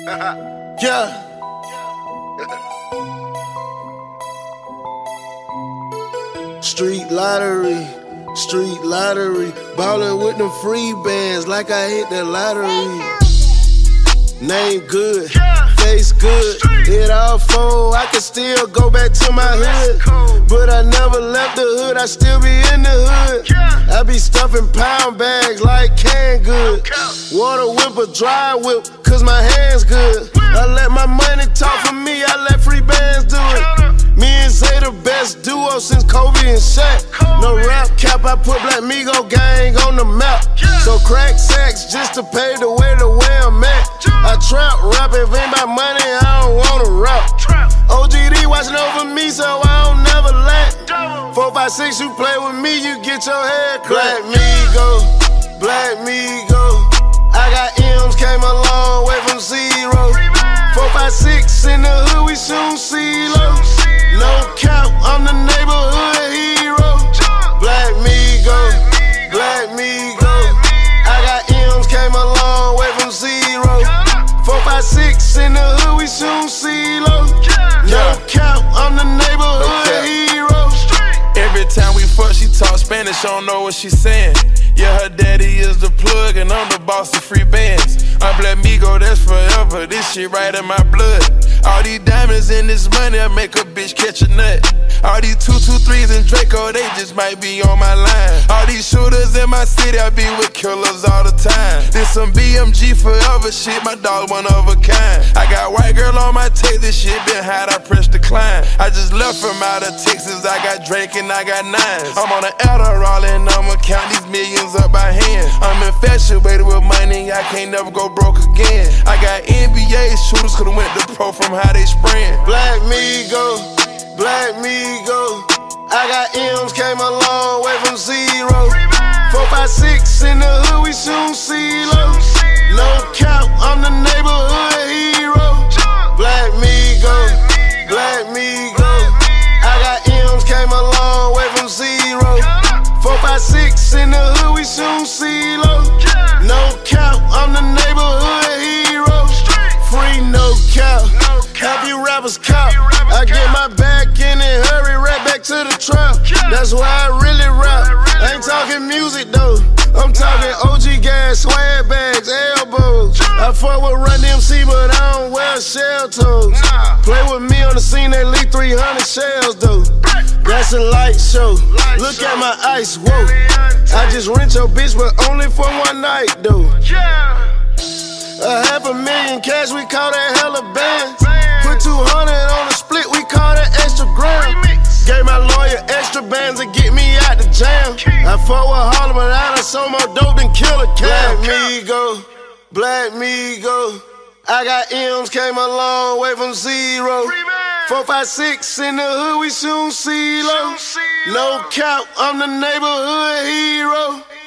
Yeah. Street lottery, ballin' with them free bands like I hit the lottery. Name good, face good, hit all four, I can still go back to my hood. But I never left the hood, I still be in the hood. I be stuffing pound bags like canned good. Water whip or dry whip, cause my hands good. I let my money talk for me, I let free bands do it. Me and Zay the best duo since Kobe and Shaq. No rap cap, I put Black Migo gang on the map. So crack sacks just to pay the way I'm at. I trap rap, if ain't my money, I don't wanna rap. OGD watching over me, so I don't never lack. 4, 5, 6, you play with me, you get your head cracked. Black Migo. I got M's, came a long way from zero. 4, 5, 6 in the hood, we soon see low. No cap, I'm the neighborhood hero. Black Migo. I got M's, came a long way from zero. 4, 5, 6 in the hood, we soon see low. No cap, I'm the neighborhood hero. Every time we fuck, she talk Spanish, I don't know what she saying. Yeah, her daddy is the plug, and I'm the boss of free bands. I'm Black Migo, that's forever, this shit right in my blood. All these diamonds and this money, I make a bitch catch a nut. All these 223s and Draco, they just might be on my line. All these shooters in my city, I be with killers all the time. This some BMG forever shit, my dog one of a kind. I got white girl on my tape, this shit been hot, I press decline. I just left from out of Texas, I got Drake and I got nines. I'm on an Adderall and I'ma count these millions up by hand. I'm infatuated with money, I can't never go broke again. I got NBA shooters, could've went to pro from how they spraying. Black Migo. I got M's, came a long way from zero. 4, 5, 6 in the hood, we soon see low. No cap, I'm the neighborhood hero. Black Migo. I got M's, came a long way from zero. 4, 5, 6 in the hood, we soon see low. No cap, I'm the neighborhood hero. Free no cap, happy rappers cop. I get my back in and hurry right back to the trap. That's why I really rap. I ain't talking music though, I'm talking OG gas, swag bags, elbows. I fuck with Run DMC, but I don't wear shell toes. Play with me on the scene, they leave 300 shells though. That's a light show. Look at my ice, whoa. I just rent your bitch, but only for one night though. $500,000 cash, we call that hella bands. Put 200 on the split, we call that extra gram. Gave my lawyer extra bands to get me out the jam. I fought with Harlem, but I done sold more dope than Killer Cam. Black Migo. I got M's, came a long way from zero. 4, 5, 6 in the hood, we soon see low. No cap, I'm the neighborhood hero.